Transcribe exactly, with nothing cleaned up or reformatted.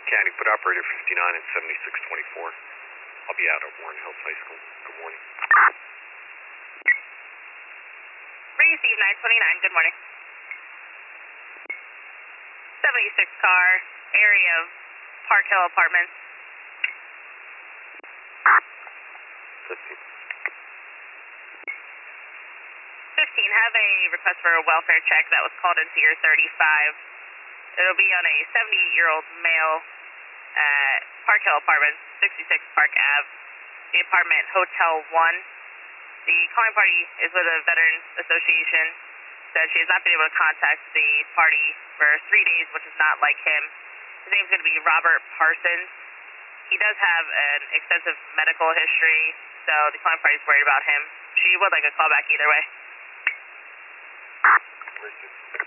County, put operator fifty-nine and seventy-six twenty-four. I'll be out at Warren Hills High School. Good morning. Receive nine twenty-nine, good morning. seventy-six car, area of Park Hill Apartments. fifteen. fifteen, have a request for a welfare check that was called into your thirty-five. It'll be on a seventy-eight-year-old male at Park Hill Apartments, sixty-six Park Avenue, the apartment Hotel one. The calling party is with a Veterans Association. Says she has not been able to contact the party for three days, which is not like him. His name's going to be Robert Parsons. He does have an extensive medical history, so the calling party is worried about him. She would like a call back either way. Richard.